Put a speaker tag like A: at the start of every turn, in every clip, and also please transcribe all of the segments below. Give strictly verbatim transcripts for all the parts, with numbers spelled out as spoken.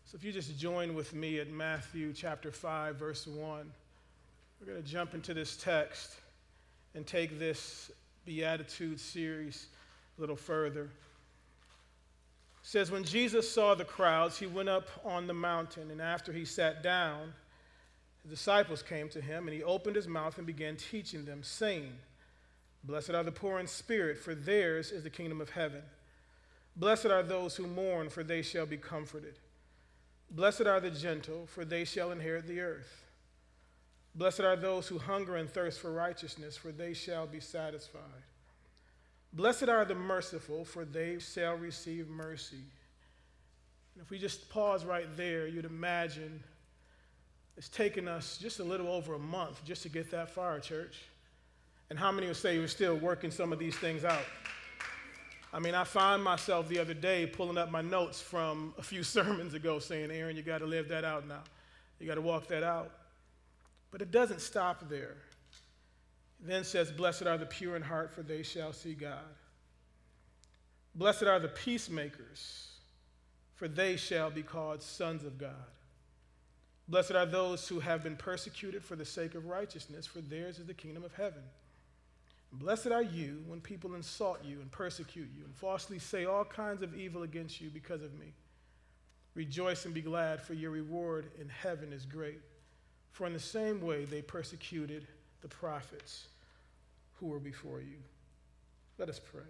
A: So if you just join with me at Matthew chapter five, verse one, we're going to jump into this text and take this Beatitudes series a little further. It says, when Jesus saw the crowds, he went up on the mountain, and after he sat down, his disciples came to him, and he opened his mouth and began teaching them, saying, blessed are the poor in spirit, for theirs is the kingdom of heaven. Blessed are those who mourn, for they shall be comforted. Blessed are the gentle, for they shall inherit the earth. Blessed are those who hunger and thirst for righteousness, for they shall be satisfied. Blessed are the merciful, for they shall receive mercy. And if we just pause right there, you'd imagine it's taken us just a little over a month just to get that far, church. And how many would say you're still working some of these things out? I mean, I find myself the other day pulling up my notes from a few sermons ago saying, Aaron, you got to live that out now. You got to walk that out. But it doesn't stop there. It then says, blessed are the pure in heart, for they shall see God. Blessed are the peacemakers, for they shall be called sons of God. Blessed are those who have been persecuted for the sake of righteousness, for theirs is the kingdom of heaven. Blessed are you when people insult you and persecute you and falsely say all kinds of evil against you because of me. Rejoice and be glad, for your reward in heaven is great. For in the same way they persecuted the prophets who were before you. Let us pray.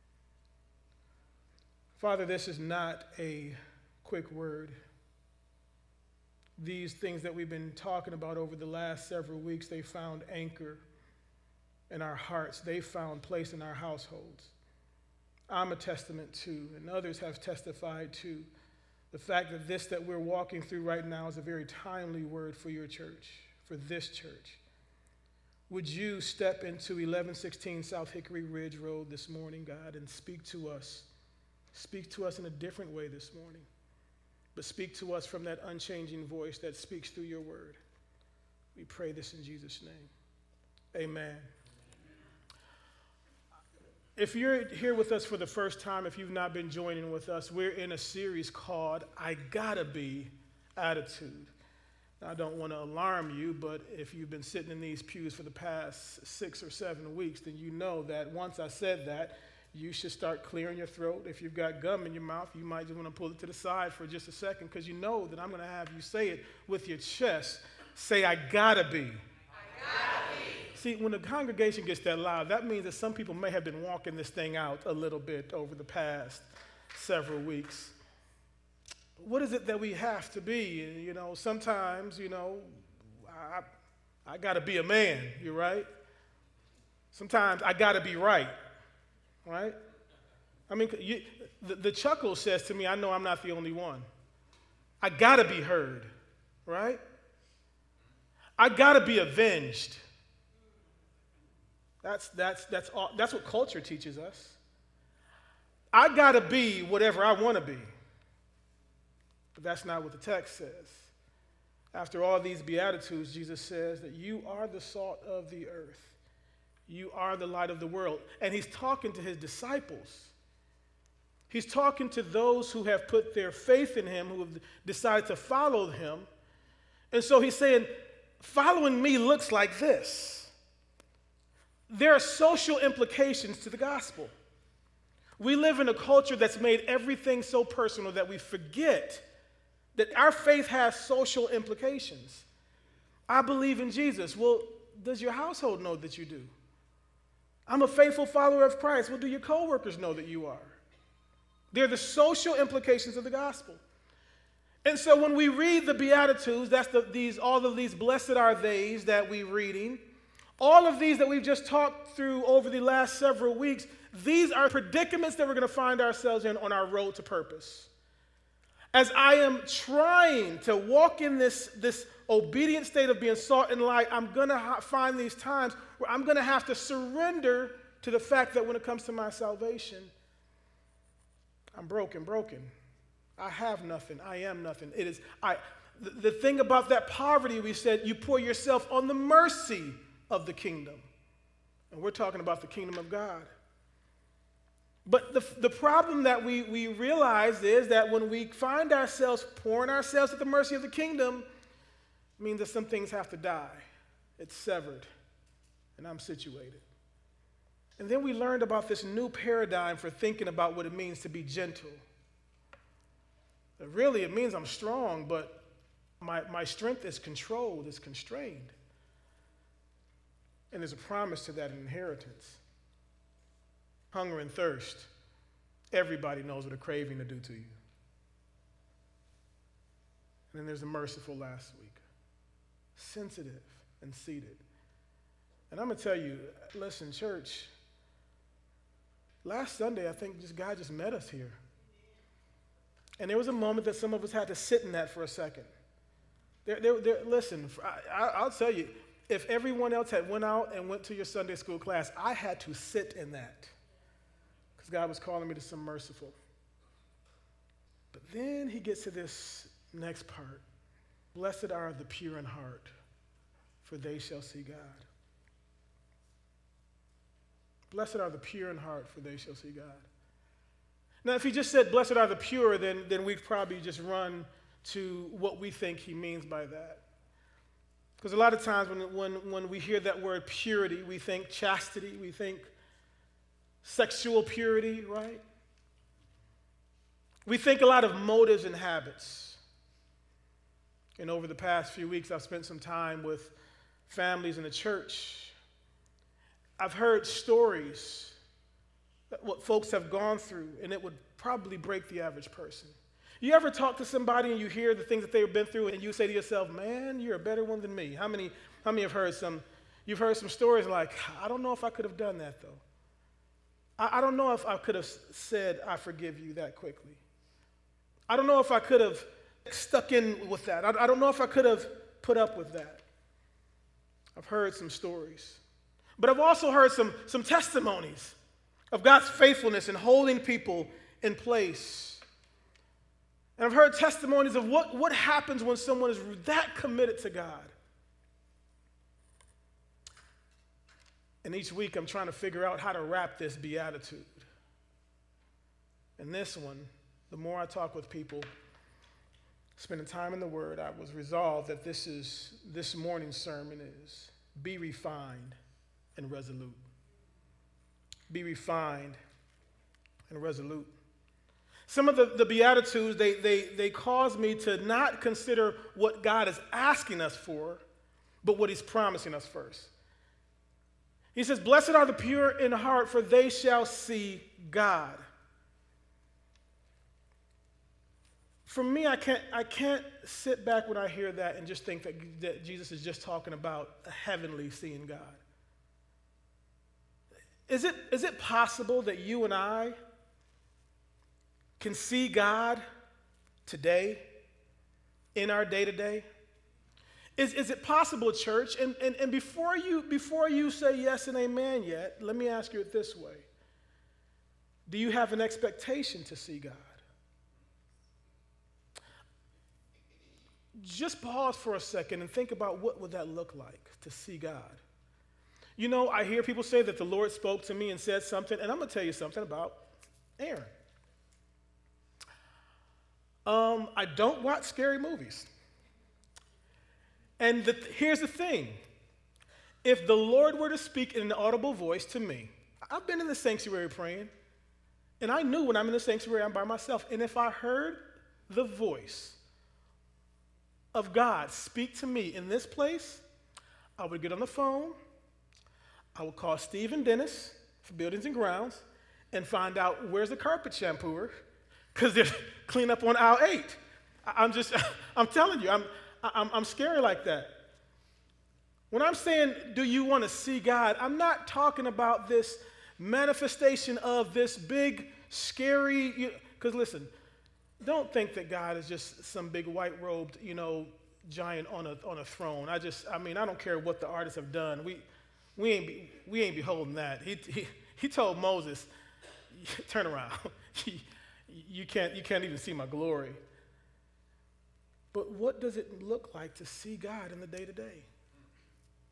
A: Father, this is not a quick word. These things that we've been talking about over the last several weeks, they found anchor in our hearts. They found place in our households. I'm a testament to, and others have testified to, the fact that this that we're walking through right now is a very timely word for your church, for this church. Would you step into eleven sixteen South Hickory Ridge Road this morning, God, and speak to us. Speak to us in a different way this morning, but speak to us from that unchanging voice that speaks through your word. We pray this in Jesus' name. Amen. If you're here with us for the first time, if you've not been joining with us, we're in a series called I Gotta Be Attitude. Now, I don't want to alarm you, but if you've been sitting in these pews for the past six or seven weeks, then you know that once I said that, you should start clearing your throat. If you've got gum in your mouth, you might just want to pull it to the side for just a second, because you know that I'm going to have you say it with your chest. Say, I gotta be. I gotta be. See, when the congregation gets that loud, that means that some people may have been walking this thing out a little bit over the past several weeks. What is it that we have to be? You know, sometimes, you know, I, I got to be a man, you're right? Sometimes I got to be right, right? I mean, you, the, the chuckle says to me, I know I'm not the only one. I got to be heard, right? I got to be avenged. That's, that's, that's, all, that's what culture teaches us. I got to be whatever I want to be. But that's not what the text says. After all these Beatitudes, Jesus says that you are the salt of the earth. You are the light of the world. And he's talking to his disciples. He's talking to those who have put their faith in him, who have decided to follow him. And so he's saying, following me looks like this. There are social implications to the gospel. We live in a culture that's made everything so personal that we forget that our faith has social implications. I believe in Jesus. Well, does your household know that you do? I'm a faithful follower of Christ. Well, do your coworkers know that you are? They're the social implications of the gospel. And so when we read the Beatitudes, that's the, these, all of these blessed are theys that we're reading, all of these that we've just talked through over the last several weeks, these are predicaments that we're going to find ourselves in on our road to purpose. As I am trying to walk in this, this obedient state of being salt and light, I'm going to ha- find these times where I'm going to have to surrender to the fact that when it comes to my salvation, I'm broken, broken. I have nothing. I am nothing. It is, I, the, the thing about that poverty, we said, you pour yourself on the mercy of the kingdom. And we're talking about the kingdom of God. But the, the problem that we, we realize is that when we find ourselves pouring ourselves at the mercy of the kingdom, it means that some things have to die. It's severed, and I'm situated. And then we learned about this new paradigm for thinking about what it means to be gentle. That really, it means I'm strong, but my, my strength is controlled, is constrained. And there's a promise to that inheritance. Hunger and thirst. Everybody knows what a craving to do to you. And then there's the merciful last week. Sensitive and seated. And I'm going to tell you, listen, church, last Sunday, I think just God just met us here. And there was a moment that some of us had to sit in that for a second. There, there, there, listen, I, I'll tell you, if everyone else had went out and went to your Sunday school class, I had to sit in that. Because God was calling me to some merciful. But then he gets to this next part. Blessed are the pure in heart, for they shall see God. Blessed are the pure in heart, for they shall see God. Now, if he just said, blessed are the pure, then, then we'd probably just run to what we think he means by that. Because a lot of times when, when, when we hear that word purity, we think chastity, we think sexual purity, right? We think a lot of motives and habits. And over the past few weeks, I've spent some time with families in the church. I've heard stories that what folks have gone through, and it would probably break the average person. You ever talk to somebody and you hear the things that they've been through, and you say to yourself, man, you're a better one than me? How many, how many have heard some, you've heard some stories like, I don't know if I could have done that, though. I, I don't know if I could have said, I forgive you that quickly. I don't know if I could have stuck in with that. I, I don't know if I could have put up with that. I've heard some stories. But I've also heard some, some testimonies of God's faithfulness in holding people in place. And I've heard testimonies of what, what happens when someone is that committed to God. And each week I'm trying to figure out how to wrap this beatitude. And this one, the more I talk with people, spending time in the Word, I was resolved that this is this morning's sermon is be refined and resolute. Be refined and resolute. Some of the, the Beatitudes, they, they, they cause me to not consider what God is asking us for, but what he's promising us first. He says, blessed are the pure in heart, for they shall see God. For me, I can't, I can't sit back when I hear that and just think that, that Jesus is just talking about a heavenly seeing God. Is it, is it possible that you and I can see God today in our day-to-day? Is, is it possible, church? And, and, and before you, before you say yes and amen yet, let me ask you it this way. Do you have an expectation to see God? Just pause for a second and think about what would that look like to see God. You know, I hear people say that the Lord spoke to me and said something, and I'm going to tell you something about Aaron. Um, I don't watch scary movies. And the, here's the thing. If the Lord were to speak in an audible voice to me, I've been in the sanctuary praying, and I knew when I'm in the sanctuary, I'm by myself. And if I heard the voice of God speak to me in this place, I would get on the phone, I would call Steve and Dennis for Buildings and Grounds and find out where's the carpet shampooer, because they're clean up on aisle eight. I'm just, I'm telling you, I'm, I'm, I'm scary like that. When I'm saying, do you want to see God, I'm not talking about this manifestation of this big, scary, because listen, don't think that God is just some big white-robed, you know, giant on a on a throne. I just, I mean, I don't care what the artists have done. We we ain't be, we ain't beholding that. He he he told Moses, turn around. you can't you can't even see my glory. But what does it look like to see God in the day-to-day?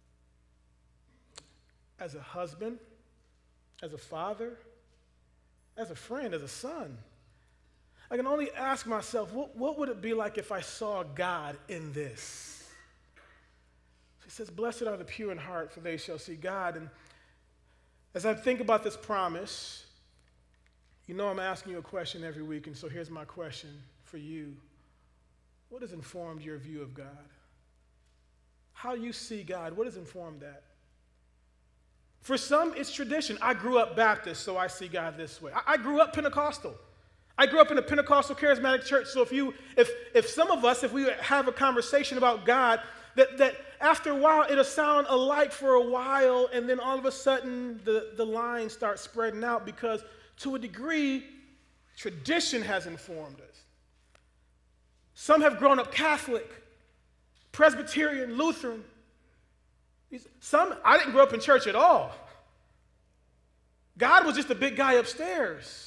A: As a husband, as a father, as a friend, as a son. I can only ask myself, what, what would it be like if I saw God in this? He says, blessed are the pure in heart, for they shall see God. And as I think about this promise, you know I'm asking you a question every week, and so here's my question for you. What has informed your view of God? How you see God, what has informed that? For some, it's tradition. I grew up Baptist, so I see God this way. I, I grew up Pentecostal. I grew up in a Pentecostal charismatic church, so if you, if if some of us, if we have a conversation about God, that, that after a while it'll sound alike for a while, and then all of a sudden the, the lines start spreading out because to a degree, tradition has informed us. Some have grown up Catholic, Presbyterian, Lutheran. Some, I didn't grow up in church at all. God was just a big guy upstairs.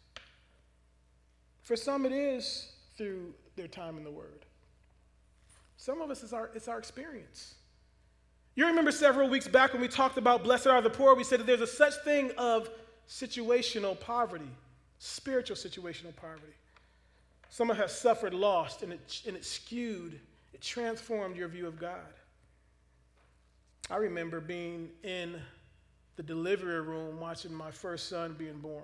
A: For some, it is through their time in the Word. Some of us, it's our, it's our experience. You remember several weeks back when we talked about blessed are the poor, we said that there's a such thing of situational poverty, spiritual situational poverty. Someone has suffered loss, and it, and it skewed, it transformed your view of God. I remember being in the delivery room watching my first son being born.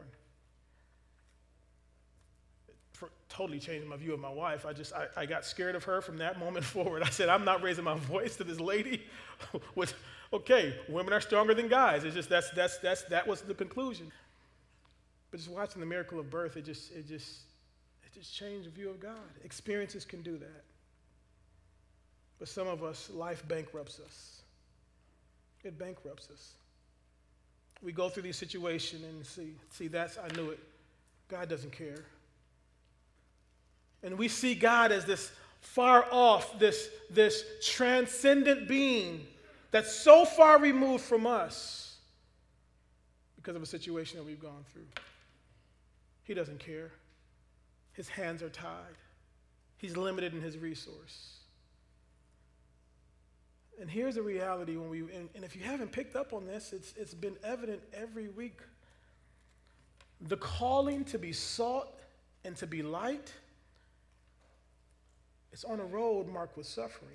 A: Totally changed my view of my wife. I just, I, I got scared of her from that moment forward. I said, I'm not raising my voice to this lady. Which, okay, women are stronger than guys. It's just, that's, that's, that's, that was the conclusion. But just watching the miracle of birth, it just, it just, it just changed the view of God. Experiences can do that. But some of us, life bankrupts us. It bankrupts us. We go through these situations and see, see, that's, I knew it. God doesn't care. And we see God as this far off, this, this transcendent being that's so far removed from us because of a situation that we've gone through. He doesn't care. His hands are tied. He's limited in his resource. And here's the reality when we, and, and if you haven't picked up on this, it's, it's been evident every week. The calling to be salt and to be light, it's on a road marked with suffering.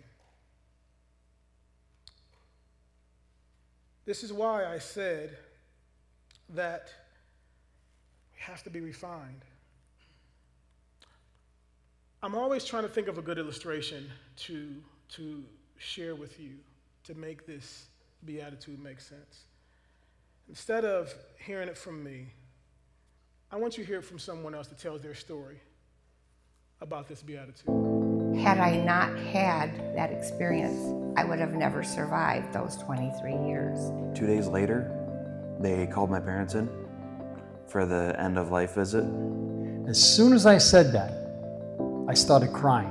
A: This is why I said that we have to be refined. I'm always trying to think of a good illustration to, to share with you to make this beatitude make sense. Instead of hearing it from me, I want you to hear it from someone else that tells their story about this beatitude.
B: Had I not had that experience, I would have never survived those twenty-three years.
C: Two days later, they called my parents in for the end of life visit.
D: As soon as I said that, I started crying.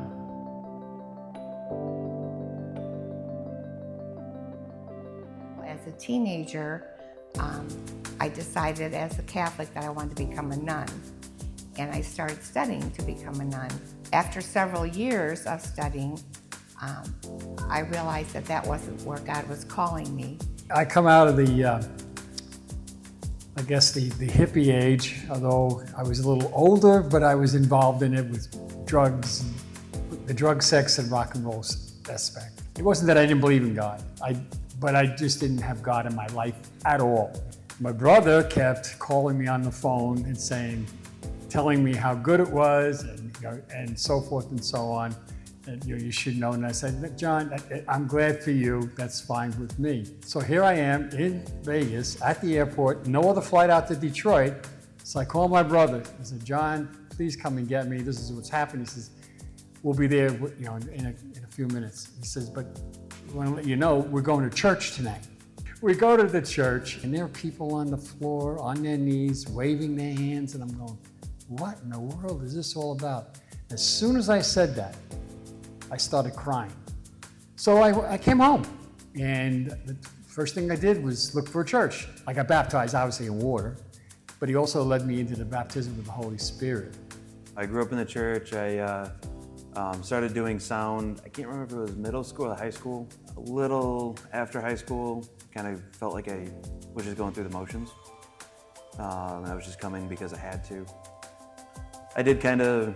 B: As a teenager, um, I decided as a Catholic that I wanted to become a nun. And I started studying to become a nun. After several years of studying, um, I realized that that wasn't where God was calling me.
D: I come out of the, uh, I guess the, the hippie age, although I was a little older, but I was involved in it with drugs, the drug, sex, and rock and roll aspect. It wasn't that I didn't believe in God, I, but I just didn't have God in my life at all. My brother kept calling me on the phone and saying, telling me how good it was, and, you know, and so forth and so on. And you know, you should know. And I said, John, I, I'm glad for you. That's fine with me. So here I am in Vegas at the airport, no other flight out to Detroit. So I call my brother. I said, John, please come and get me. This is what's happening. He says, we'll be there, you know, in a, in a few minutes. He says, but I want to let you know, we're going to church tonight. We go to the church, and there are people on the floor, on their knees, waving their hands, and I'm going, what in the world is this all about? As soon as I said that, I started crying. So I, I came home, and the first thing I did was look for a church. I got baptized, obviously, in water, but he also led me into the baptism of the Holy Spirit.
C: I grew up in the church. I uh, um, started doing sound. I can't remember if it was middle school or high school. A little after high school, kind of felt like I was just going through the motions. Um, I was just coming because I had to. I did kind of,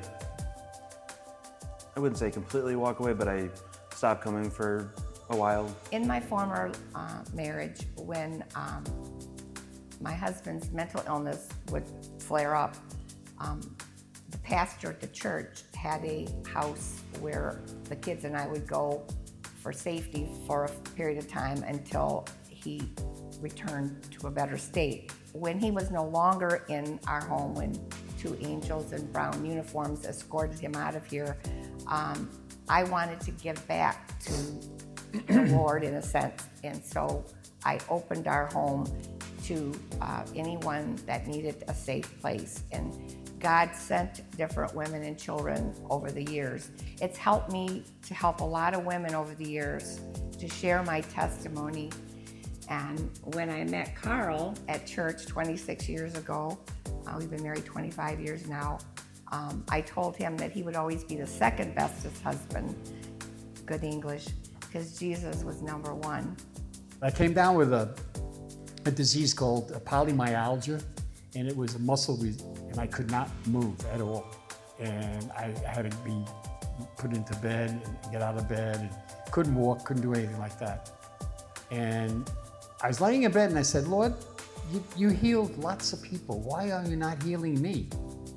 C: I wouldn't say completely walk away, but I stopped coming for a while.
B: In my former uh, marriage, when um, my husband's mental illness would flare up, um, the pastor at the church had a house where the kids and I would go for safety for a period of time until he returned to a better state. When he was no longer in our home, when two angels in brown uniforms escorted him out of here, um, I wanted to give back to the Lord in a sense. And so I opened our home to uh, anyone that needed a safe place. And God sent different women and children over the years. It's helped me to help a lot of women over the years to share my testimony. And when I met Carl at church twenty-six years ago, uh, we've been married twenty-five years now, um, I told him that he would always be the second bestest husband, good English, because Jesus was number one.
D: I came down with a, a disease called polymyalgia, and it was a muscle, re- and I could not move at all. And I had to be put into bed and get out of bed, and couldn't walk, couldn't do anything like that. And I was laying in bed and I said, Lord, you, you healed lots of people. Why are you not healing me?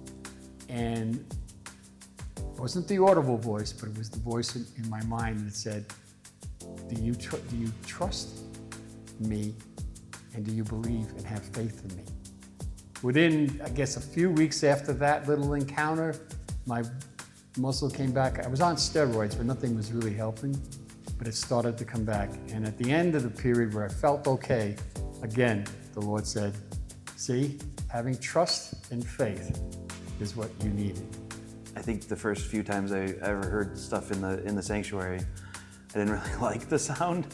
D: And it wasn't the audible voice, but it was the voice in, in my mind that said, do you, tr- do you trust me, and do you believe and have faith in me? Within, I guess, a few weeks after that little encounter, my muscle came back. I was on steroids, but nothing was really helping, but it started to come back. And at the end of the period where I felt okay, again, the Lord said, see, having trust and faith is what you needed.
C: I think the first few times I ever heard stuff in the in the sanctuary, I didn't really like the sound.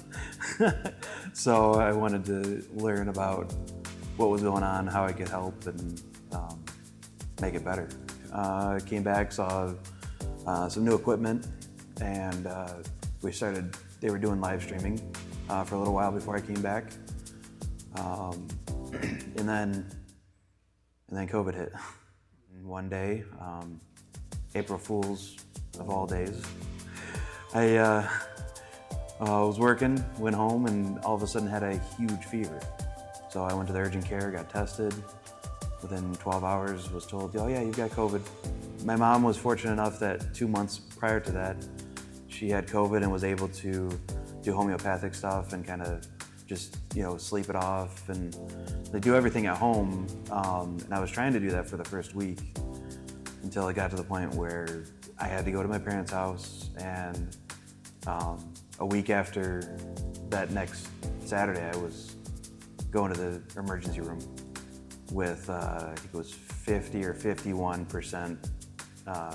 C: So I wanted to learn about what was going on, how I could help, and um, make it better. Uh, came back, saw uh, some new equipment, and uh, we started, they were doing live streaming uh, for a little while before I came back. Um, and then, and then COVID hit. And one day, um, April Fool's of all days, I uh, uh, was working, went home, and all of a sudden had a huge fever. So I went to the urgent care, got tested. Within twelve hours, was told, oh yeah, you've got COVID. My mom was fortunate enough that two months prior to that, she had COVID and was able to do homeopathic stuff and kind of just, you know, sleep it off and they do everything at home. Um, and I was trying to do that for the first week until it got to the point where I had to go to my parents' house. And um, a week after that next Saturday, I was going to the emergency room with, uh, I think it was fifty or fifty-one percent uh,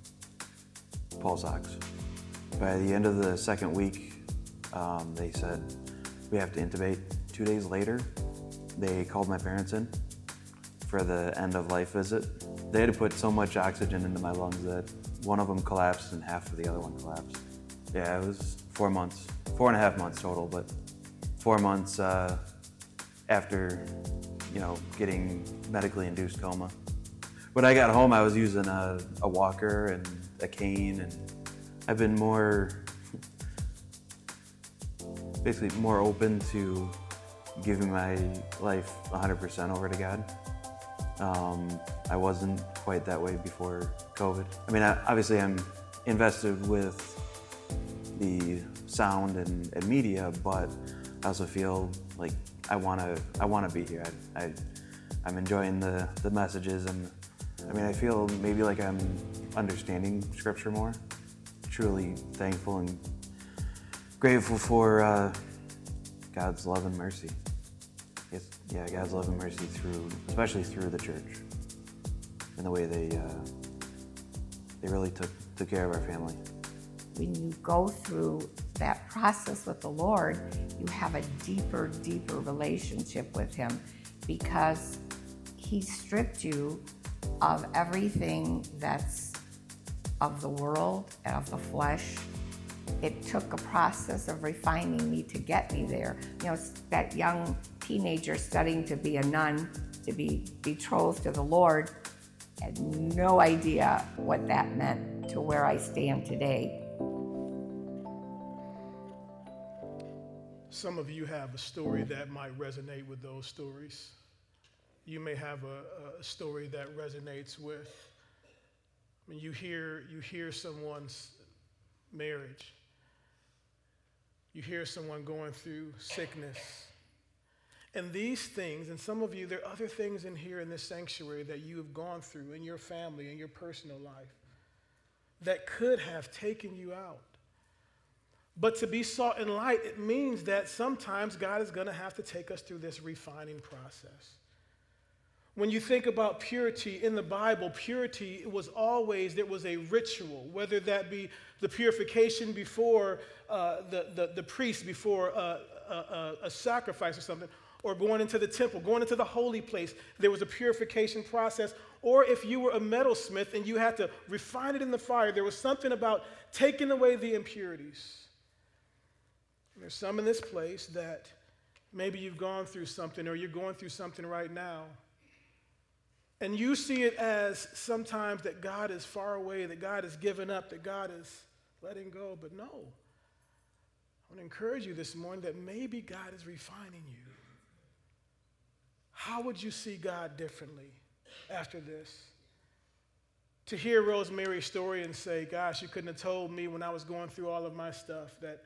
C: pulse ox. By the end of the second week, um, they said, we have to intubate. Two days later, they called my parents in for the end of life visit. They had to put so much oxygen into my lungs that one of them collapsed and half of the other one collapsed. Yeah, it was four months, four and a half months total, but four months uh, after, you know, getting medically induced coma. When I got home, I was using a, a walker and a cane, and I've been more, basically more open to giving my life one hundred percent over to God. Um, I wasn't quite that way before COVID. I mean, I, obviously I'm invested with the sound and, and media, but I also feel like I want to I want to be here. I, I, I'm enjoying the, the messages, and I mean, I feel maybe like I'm understanding Scripture more. Truly thankful and grateful for uh, God's love and mercy. It's, yeah, God's love and mercy through, especially through the church, and the way they uh, they really took took care of our family.
B: When you go through that process with the Lord, you have a deeper, deeper relationship with Him, because He stripped you of everything that's of the world and of the flesh. It took a process of refining me to get me there. You know, that young teenager studying to be a nun to be betrothed to the Lord. Had no idea what that meant to where I stand today.
A: Some of you have a story that might resonate with those stories. You may have a, a story that resonates with, I mean, you hear, you hear someone's marriage. You hear someone going through sickness. And these things, and some of you, there are other things in here in this sanctuary that you have gone through in your family, in your personal life, that could have taken you out. But to be salt and light, it means that sometimes God is going to have to take us through this refining process. When you think about purity in the Bible, purity was always, there was a ritual, whether that be the purification before uh, the, the, the priest, before uh, a, a, a sacrifice or something, or going into the temple, going into the holy place. There was a purification process. Or if you were a metalsmith and you had to refine it in the fire, there was something about taking away the impurities. And there's some in this place that maybe you've gone through something, or you're going through something right now. And you see it as sometimes that God is far away, that God has given up, that God is letting go. But no. I want to encourage you this morning that maybe God is refining you. How would you see God differently after this? To hear Rosemary's story and say, gosh, you couldn't have told me when I was going through all of my stuff that.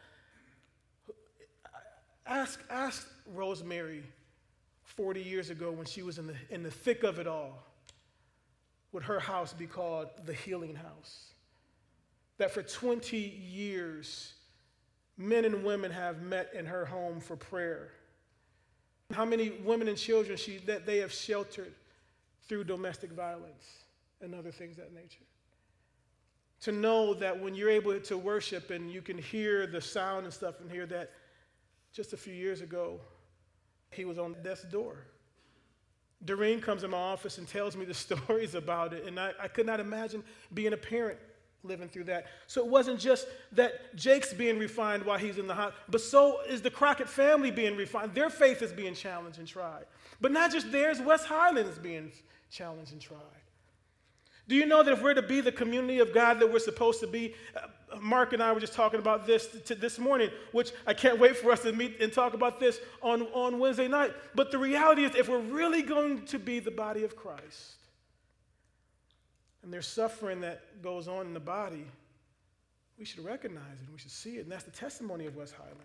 A: Ask, ask Rosemary forty years ago when she was in the, in the thick of it all, would her house be called the Healing House? That for twenty years, men and women have met in her home for prayer. How many women and children she, that they have sheltered through domestic violence and other things of that nature. To know that when you're able to worship and you can hear the sound and stuff and hear that just a few years ago, he was on death's door. Doreen comes in my office and tells me the stories about it, and I, I could not imagine being a parent living through that. So it wasn't just that Jake's being refined while he's in the house, but so is the Crockett family being refined. Their faith is being challenged and tried. But not just theirs, West Highland is being challenged and tried. Do you know that if we're to be the community of God that we're supposed to be, uh, Mark and I were just talking about this t- this morning, which I can't wait for us to meet and talk about this on, on Wednesday night. But the reality is, if we're really going to be the body of Christ, and there's suffering that goes on in the body, we should recognize it and we should see it. And that's the testimony of West Highland.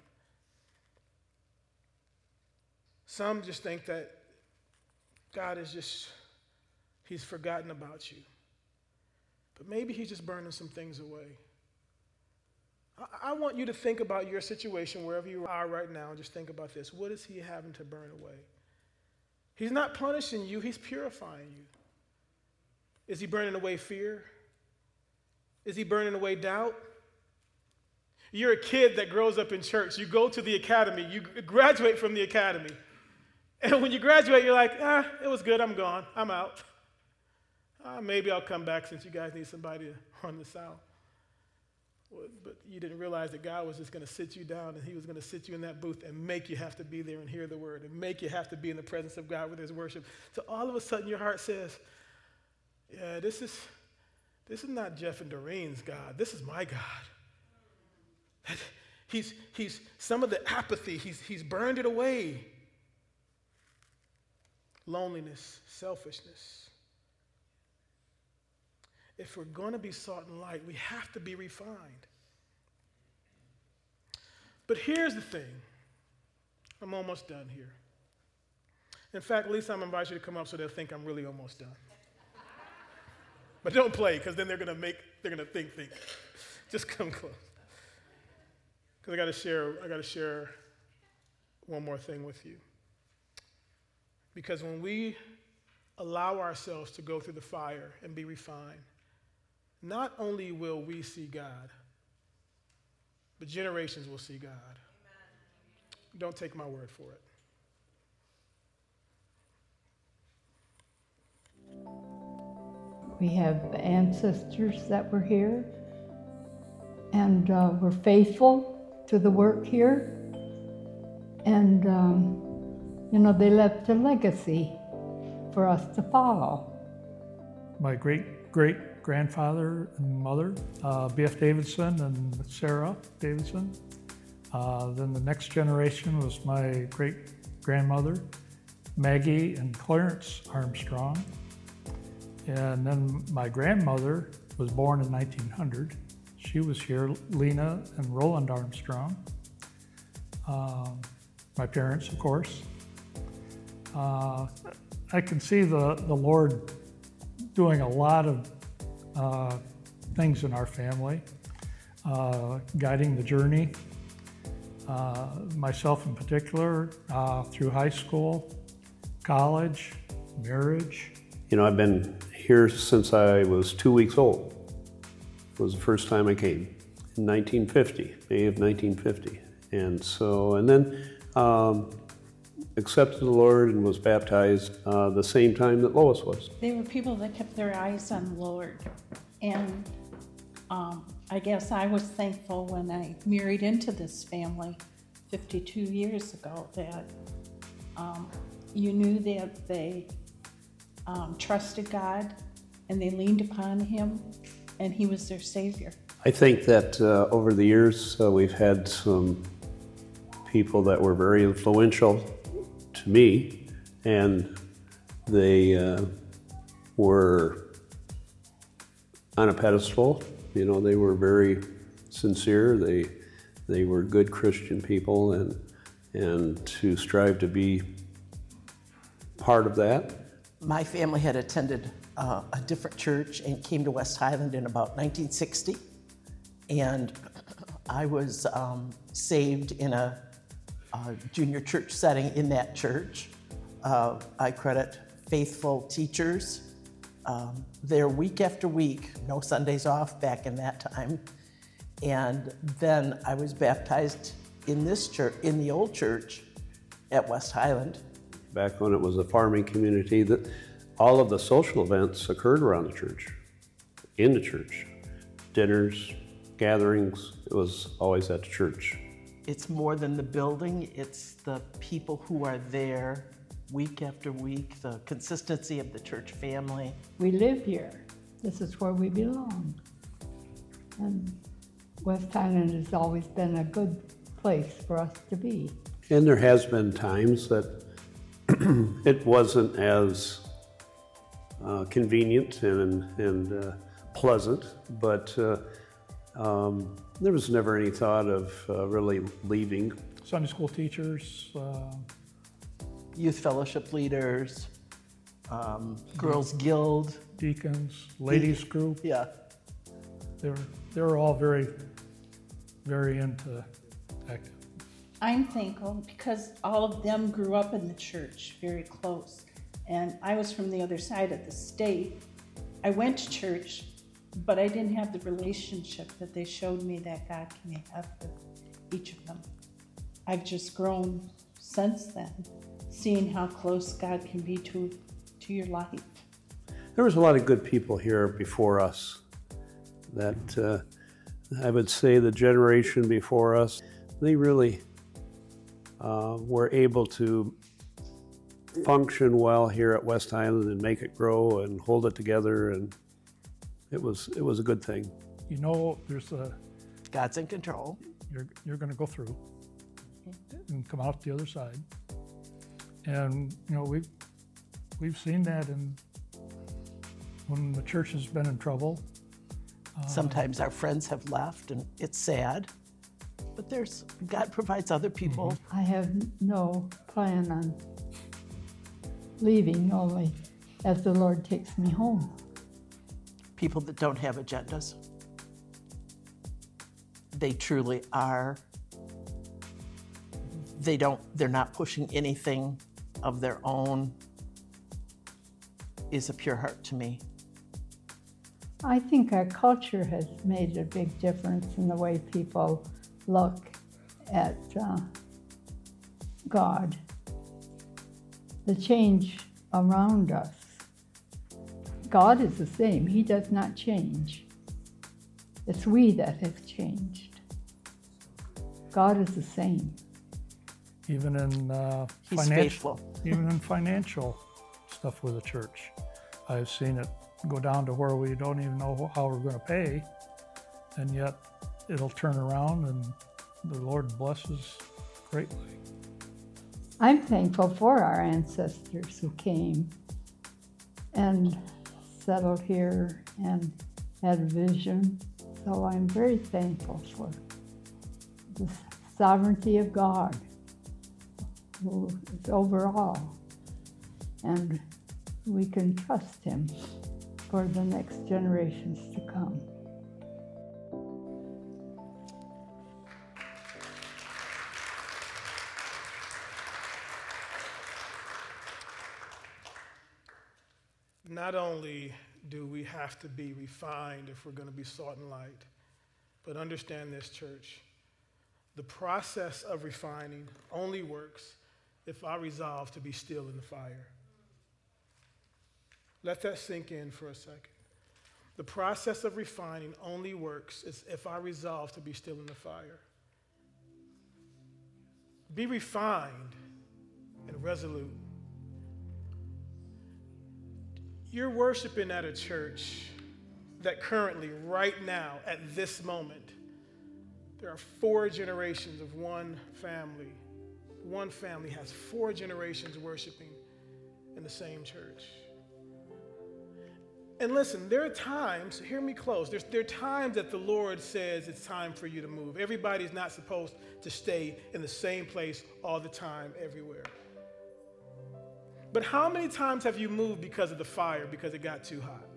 A: Some just think that God is just, he's forgotten about you. But maybe he's just burning some things away. I, I want you to think about your situation wherever you are right now and just think about this. What is he having to burn away? He's not punishing you, he's purifying you. Is he burning away fear? Is he burning away doubt? You're a kid that grows up in church. You go to the academy. You graduate from the academy. And when you graduate, you're like, ah, it was good. I'm gone. I'm out. Uh, maybe I'll come back since you guys need somebody to run this out. Well, but you didn't realize that God was just going to sit you down, and he was going to sit you in that booth and make you have to be there and hear the word and make you have to be in the presence of God with his worship. So all of a sudden your heart says, yeah, this is, this is not Jeff and Doreen's God. This is my God. He's, he's, some of the apathy, he's, he's burned it away. Loneliness, selfishness. If we're going to be salt and light, we have to be refined. But here's the thing. I'm almost done here. In fact, Lisa, I'm going to invite you to come up so they'll think I'm really almost done. But don't play, because then they're going to make, they're going to think, think. Just come close. Because I got to share, I got to share one more thing with you. Because when we allow ourselves to go through the fire and be refined, not only will we see God, but generations will see God. Amen. Don't take my word for it.
E: We have ancestors that were here and uh, were faithful to the work here. And, um, you know, they left a legacy for us to follow.
F: My great-great-grandfather and mother, uh, B F Davidson and Sarah Davidson. Uh, then the next generation was my great-grandmother, Maggie and Clarence Armstrong. And then my grandmother was born in nineteen hundred. She was here, Lena and Roland Armstrong. Um, my parents, of course. Uh, I can see the, the Lord doing a lot of uh, things in our family, uh, guiding the journey. Uh, myself in particular, uh, through high school, college, marriage.
G: You know, I've been here since I was two weeks old. It was the first time I came in nineteen fifty, May of nineteen fifty. And so, and then um, accepted the Lord and was baptized uh, the same time that Lois was.
H: They were people that kept their eyes on the Lord. And um, I guess I was thankful when I married into this family fifty-two years ago that um, you knew that they um, trusted God and they leaned upon Him and He was their Savior.
G: I think that uh, over the years uh, we've had some people that were very influential to me, and they uh, were on a pedestal. You know, they were very sincere. They they were good Christian people, and and to strive to be part of that.
I: My family had attended uh, a different church and came to West Highland in about nineteen sixty, and I was um, saved in a, a junior church setting in that church. Uh, I credit faithful teachers. Um, there week after week, no Sundays off back in that time. And then I was baptized in this church, in the old church at West Highland.
G: Back when it was a farming community, that all of the social events occurred around the church, in the church. Dinners, gatherings, it was always at the church.
I: It's more than the building, it's the people who are there week after week, the consistency of the church family.
E: We live here. This is where we belong. And West Highland has always been a good place for us to be.
G: And there has been times that it wasn't as uh, convenient and, and uh, pleasant, but uh, um, there was never any thought of uh, really leaving.
F: Sunday school teachers, uh,
I: Youth fellowship leaders, um, Girls Guild.
F: deacons, ladies group.
I: Yeah.
F: They were, they were all very, very into active.
H: I'm thankful because all of them grew up in the church very close. And I was from the other side of the state. I went to church, but I didn't have the relationship that they showed me that God can have with each of them. I've just grown since then, seeing how close God can be to, to your life.
G: There was a lot of good people here before us that uh, I would say the generation before us, they really uh, were able to function well here at West Highland and make it grow and hold it together, and it was it was a good thing.
F: You know, there's a,
I: God's in control.
F: you're, you're gonna go through and come out the other side. And, you know, we've, we've seen that in, when the church has been in trouble.
I: Sometimes our friends have left and it's sad, but there's, God provides other people.
E: I have no plan on leaving, only as the Lord takes me home.
I: People that don't have agendas. They truly are. They don't, they're not pushing anything of their own, is a pure heart to me.
E: I think our culture has made a big difference in the way people look at uh, God. The change around us. God is the same. He does not change. It's we that have changed. God is the same.
F: Even in uh,
I: He's
F: financial,
I: faithful.
F: even in financial stuff with the church. I've seen it go down to where we don't even know how we're going to pay, and yet it'll turn around and the Lord blesses greatly.
E: I'm thankful for our ancestors who came and settled here and had a vision. So I'm very thankful for the sovereignty of God, who is over all. And we can trust him for the next generations to come.
A: Not only do we have to be refined if we're going to be salt and light, but understand this, church. The process of refining only works if I resolve to be still in the fire. Let that sink in for a second. The process of refining only works if I resolve to be still in the fire. Be refined and resolute. You're worshiping at a church that currently, right now, at this moment, there are four generations of one family. One family has four generations worshiping in the same church. And listen, there are times, hear me close, There's, there are times that the Lord says it's time for you to move. Everybody's not supposed to stay in the same place all the time, everywhere. But how many times have you moved because of the fire, because it got too hot?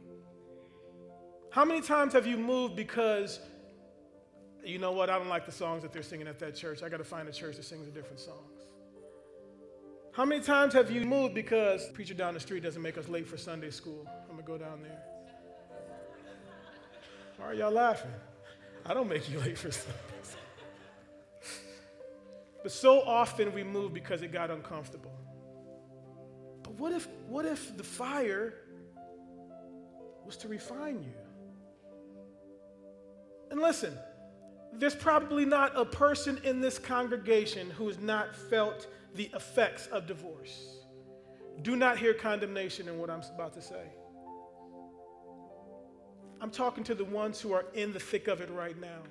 A: How many times have you moved because, you know what, I don't like the songs that they're singing at that church. I got to find a church that sings a different songs. How many times have you moved because the preacher down the street doesn't make us late for Sunday school? I'm going to go down there. Why are y'all laughing? I don't make you late for Sunday school. But so often we move because it got uncomfortable. But what if, what if the fire was to refine you? And listen, there's probably not a person in this congregation who has not felt the effects of divorce. Do not hear condemnation in what I'm about to say. I'm talking to the ones who are in the thick of it right now.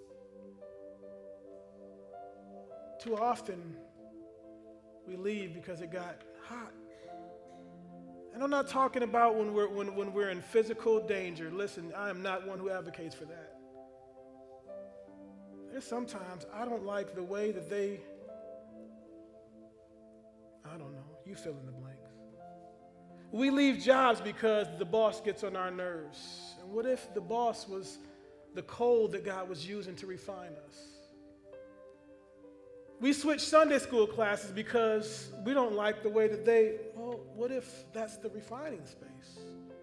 A: Too often, we leave because it got hot. And I'm not talking about when we're, when, when we're in physical danger. Listen, I am not one who advocates for that. There's sometimes I don't like the way that they, I don't know, you fill in the blanks. We leave jobs because the boss gets on our nerves. And what if the boss was the coal that God was using to refine us? We switch Sunday school classes because we don't like the way that they, well, what if that's the refining space?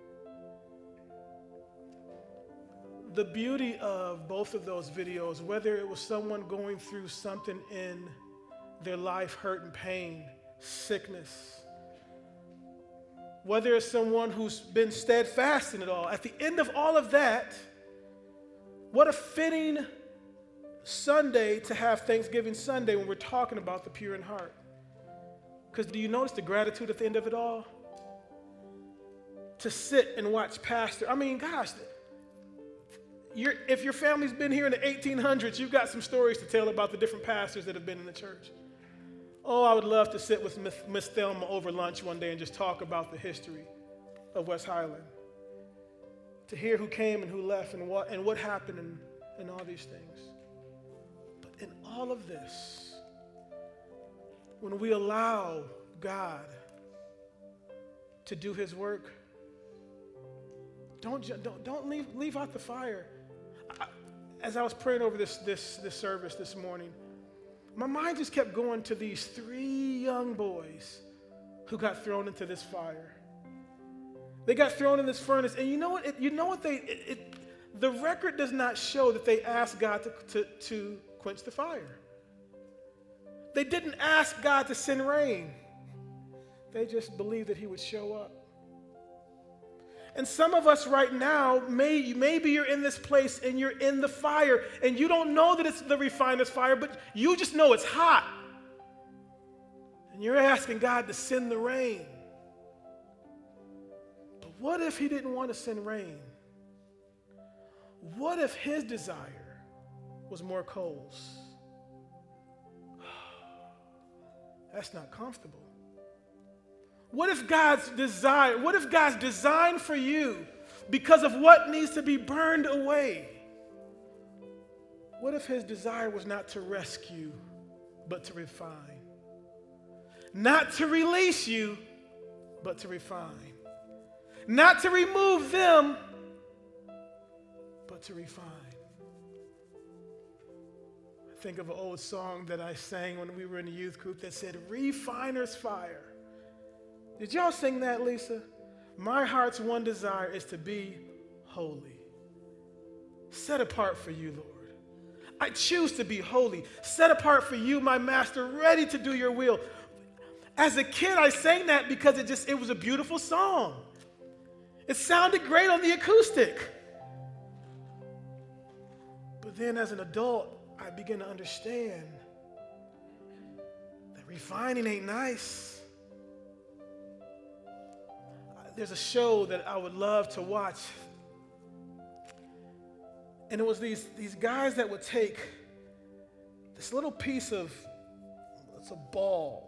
A: The beauty of both of those videos, whether it was someone going through something in their life, hurt and pain, sickness, whether it's someone who's been steadfast in it all, at the end of all of that, what a fitting Sunday to have Thanksgiving Sunday when we're talking about the pure in heart. Because do you notice the gratitude at the end of it all? To sit and watch pastor. I mean, gosh, you're, if your family's been here in the eighteen hundreds, you've got some stories to tell about the different pastors that have been in the church. Oh, I would love to sit with Miss Thelma over lunch one day and just talk about the history of West Highland. To hear who came and who left and what, and what happened and, and all these things. But in all of this, when we allow God to do his work, don't, don't, don't leave, leave out the fire. I, as I was praying over this, this, this service this morning, my mind just kept going to these three young boys who got thrown into this fire. They got thrown in this furnace, and you know what? It, you know what they? It, it, the record does not show that they asked God to, to, to quench the fire. They didn't ask God to send rain. They just believed that he would show up. And some of us right now, may, maybe you're in this place and you're in the fire and you don't know that it's the refiner's fire, but you just know it's hot. And you're asking God to send the rain. What if he didn't want to send rain? What if his desire was more coals? That's not comfortable. What if God's desire, what if God's design for you, because of what needs to be burned away, what if his desire was not to rescue, but to refine? Not to release you, but to refine. Not to remove them, but to refine. I think of an old song that I sang when we were in the youth group that said, "Refiner's fire." Did y'all sing that, Lisa? My heart's one desire is to be holy, set apart for you, Lord. I choose to be holy, set apart for you, my master, ready to do your will. As a kid, I sang that because it just, it was a beautiful song. It sounded great on the acoustic. But then as an adult, I began to understand that refining ain't nice. There's a show that I would love to watch. And it was these, these guys that would take this little piece of, it's a ball.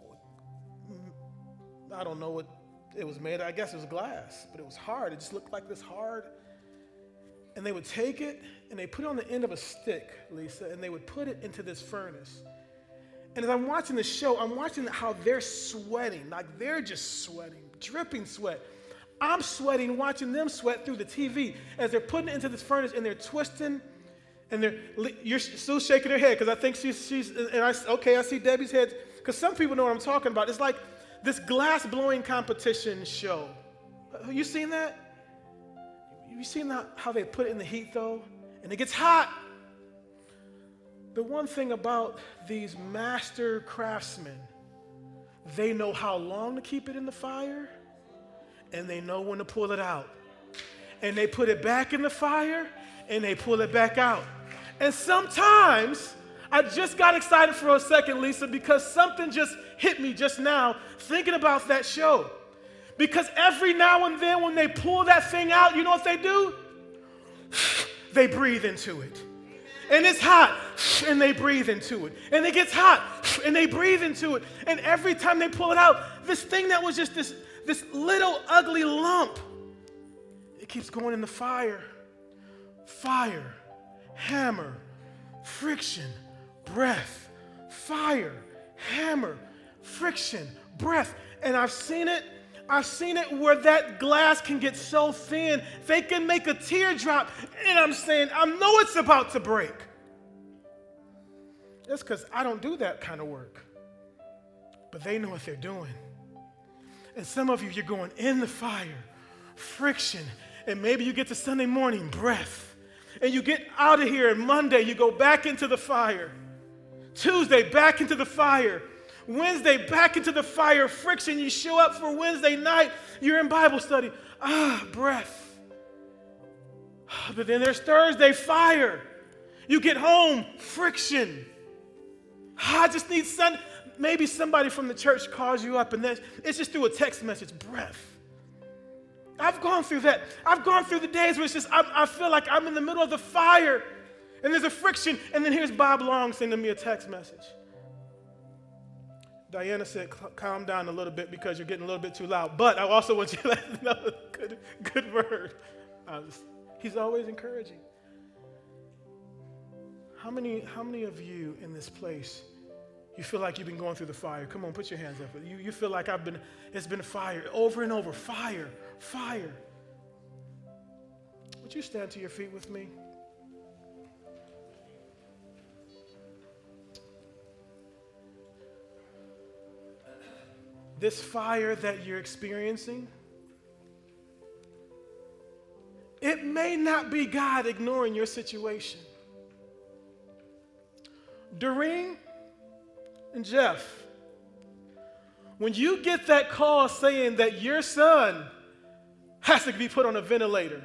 A: I don't know what it was made of. I guess it was glass, but it was hard. It just looked like this hard. And they would take it and they put it on the end of a stick, Lisa, and they would put it into this furnace. And as I'm watching the show, I'm watching how they're sweating, like they're just sweating, dripping sweat. I'm sweating watching them sweat through the T V as they're putting it into this furnace and they're twisting and they're, you're still shaking her head because I think she's, she's and I, okay, I see Debbie's head because some people know what I'm talking about. It's like this glass blowing competition show. You seen that? You seen that, how they put it in the heat though? And it gets hot. The one thing about these master craftsmen, they know how long to keep it in the fire and they know when to pull it out. And they put it back in the fire and they pull it back out. And sometimes, I just got excited for a second, Lisa, because something just hit me just now thinking about that show. Because every now and then when they pull that thing out, you know what they do? They breathe into it. And it's hot, and they breathe into it. And it gets hot, and they breathe into it. And every time they pull it out, this thing that was just this, this little ugly lump, it keeps going in the fire. Fire, hammer, friction, breath, fire, hammer, friction, breath. And I've seen it, I've seen it where that glass can get so thin, they can make a teardrop, and I'm saying, I know it's about to break. That's because I don't do that kind of work. But they know what they're doing. And some of you, you're going in the fire, friction, and maybe you get to Sunday morning, breath. And you get out of here, and Monday, you go back into the fire. Tuesday, back into the fire. Wednesday, back into the fire, friction. You show up for Wednesday night, you're in Bible study. Ah, breath. But then there's Thursday, fire. You get home, friction. I just need Sunday. Maybe somebody from the church calls you up, and it's just through a text message, breath. I've gone through that. I've gone through the days where it's just, I, I feel like I'm in the middle of the fire, and there's a friction, and then here's Bob Long sending me a text message. Diana said, calm down a little bit because you're getting a little bit too loud. But I also want you to let me know a good, good word. Just, he's always encouraging. How many, how many of you in this place, you feel like you've been going through the fire? Come on, put your hands up. You, you feel like I've been, it's been fire over and over. Fire, fire. Would you stand to your feet with me? This fire that you're experiencing, it may not be God ignoring your situation. Doreen and Jeff, when you get that call saying that your son has to be put on a ventilator,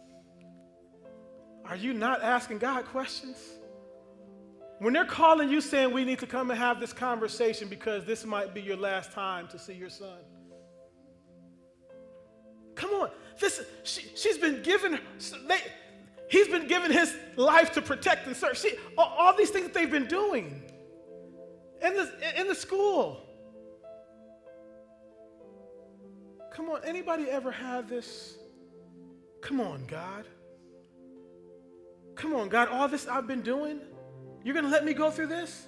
A: are you not asking God questions? When they're calling you saying we need to come and have this conversation because this might be your last time to see your son. Come on, This, she, she's been given, they, he's been given his life to protect and serve. She, all, all these things that they've been doing in the, in the school. Come on, anybody ever had this? Come on, God. Come on, God, all this I've been doing, you're going to let me go through this?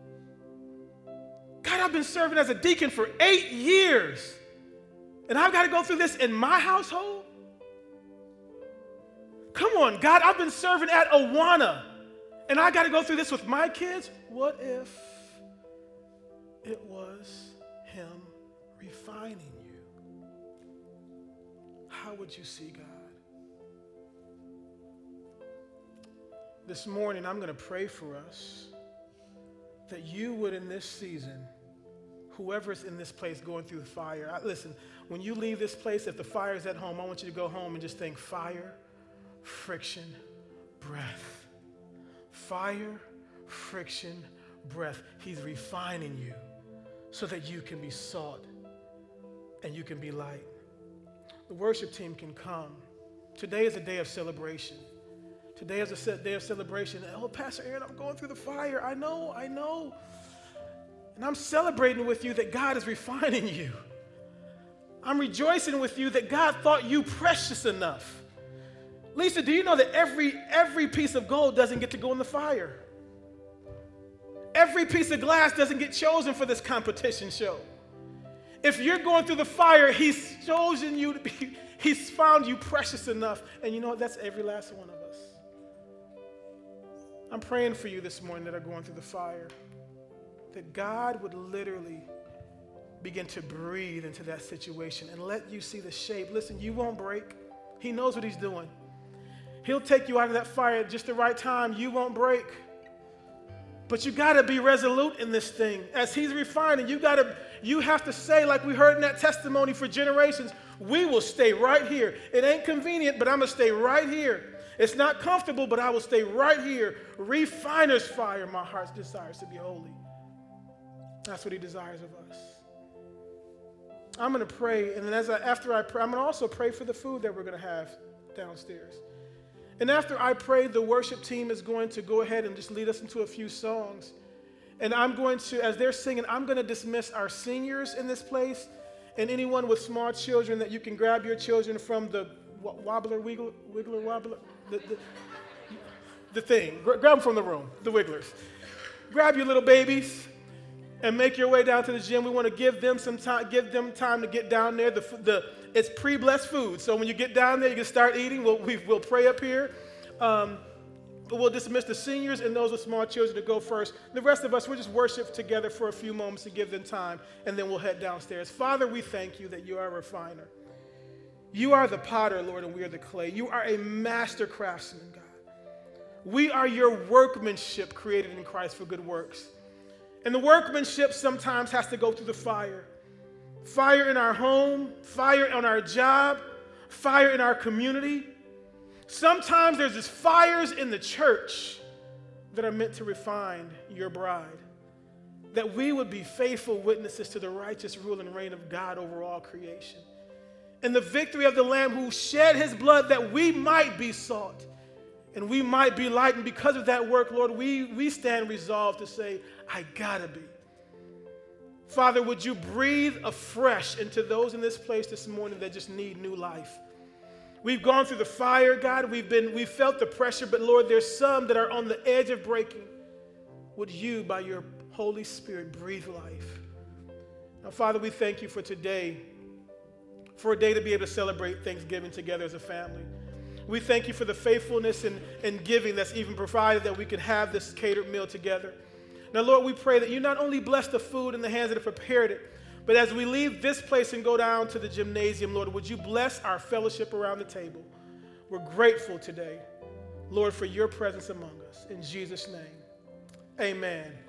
A: God, I've been serving as a deacon for eight years, and I've got to go through this in my household? Come on, God, I've been serving at Awana, and I got to go through this with my kids? What if it was him refining you? How would you see God? This morning, I'm going to pray for us that you would, in this season, whoever's in this place going through the fire, I, listen, when you leave this place, if the fire is at home, I want you to go home and just think fire, friction, breath. Fire, friction, breath. He's refining you so that you can be salt and you can be light. The worship team can come. Today is a day of celebration. Today is a day of celebration. Oh, Pastor Aaron, I'm going through the fire. I know, I know. And I'm celebrating with you that God is refining you. I'm rejoicing with you that God thought you precious enough. Lisa, do you know that every, every piece of gold doesn't get to go in the fire? Every piece of glass doesn't get chosen for this competition show. If you're going through the fire, he's chosen you to be, he's found you precious enough. And you know what? That's every last one of us. I'm praying for you this morning that are going through the fire, that God would literally begin to breathe into that situation and let you see the shape. Listen, you won't break. He knows what he's doing. He'll take you out of that fire at just the right time. You won't break. But you got to be resolute in this thing. As he's refining, you got to, you have to say, like we heard in that testimony for generations, we will stay right here. It ain't convenient, but I'm going to stay right here. It's not comfortable, but I will stay right here. Refiner's fire, my heart desires to be holy. That's what he desires of us. I'm going to pray, and then as I, after I pray, I'm going to also pray for the food that we're going to have downstairs. And after I pray, the worship team is going to go ahead and just lead us into a few songs. And I'm going to, as they're singing, I'm going to dismiss our seniors in this place and anyone with small children that you can grab your children from the wobbler, wiggler, wiggler, wobbler, the, the, the thing. Grab them from the room, the wigglers. Grab your little babies and make your way down to the gym. We want to give them some time, give them time to get down there. The, the, it's pre-blessed food, so when you get down there, you can start eating. We'll, we, we'll pray up here. Um, but we'll dismiss the seniors and those with small children to go first. The rest of us, we'll just worship together for a few moments to give them time, and then we'll head downstairs. Father, we thank you that you are a refiner. You are the potter, Lord, and we are the clay. You are a master craftsman, God. We are your workmanship created in Christ for good works. And the workmanship sometimes has to go through the fire. Fire in our home, fire on our job, fire in our community. Sometimes there's just fires in the church that are meant to refine your bride. That we would be faithful witnesses to the righteous rule and reign of God over all creation. And the victory of the Lamb who shed his blood that we might be salt and we might be light. And because of that work, Lord, we, we stand resolved to say, I gotta be. Father, would you breathe afresh into those in this place this morning that just need new life? We've gone through the fire, God. We've been, we've felt the pressure, but Lord, there's some that are on the edge of breaking. Would you, by your Holy Spirit, breathe life? Now, Father, we thank you for today, for a day to be able to celebrate Thanksgiving together as a family. We thank you for the faithfulness and, and giving that's even provided that we can have this catered meal together. Now, Lord, we pray that you not only bless the food in the hands that have prepared it, but as we leave this place and go down to the gymnasium, Lord, would you bless our fellowship around the table? We're grateful today, Lord, for your presence among us. In Jesus' name, amen.